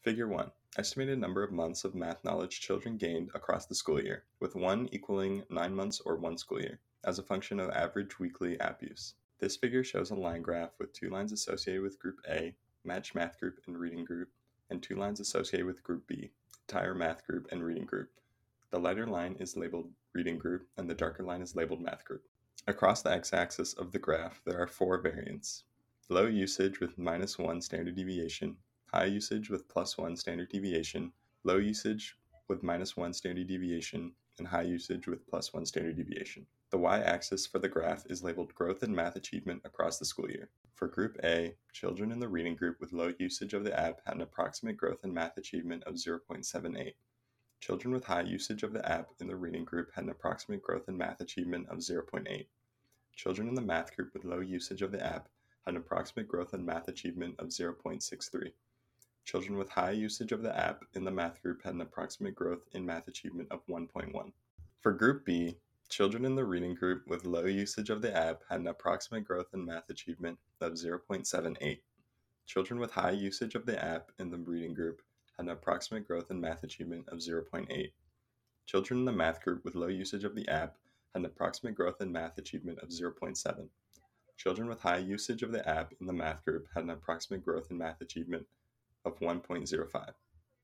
Figure 1. Estimated number of months of math knowledge children gained across the school year, with 1 equaling 9 months or 1 school year, as a function of average weekly app use. This figure shows a line graph with 2 lines associated with Group A, Match Math Group and Reading Group, and 2 lines associated with Group B, Entire Math Group and Reading Group. The lighter line is labeled Reading Group, and the darker line is labeled Math Group. Across the x-axis of the graph, there are 4 variants. Low usage with -1 standard deviation, high usage with +1 standard deviation, low usage with -1 standard deviation, and high usage with +1 standard deviation. The y-axis for the graph is labeled growth in math achievement across the school year. For Group A, children in the reading group with low usage of the app had an approximate growth in math achievement of 0.78. Children with high usage of the app in the reading group had an approximate growth in math achievement of 0.8. Children in the math group with low usage of the app had an approximate growth in math achievement of 0.63. Children with high usage of the app in the math group had an approximate growth in math achievement of 1.1. For Group B, children in the reading group with low usage of the app had an approximate growth in math achievement of 0.78. Children with high usage of the app in the reading group had an approximate growth in math achievement of 0.8. Children in the math group with low usage of the app had an approximate growth in math achievement of 0.7. Children with high usage of the app in the math group had an approximate growth in math achievement of 1.05.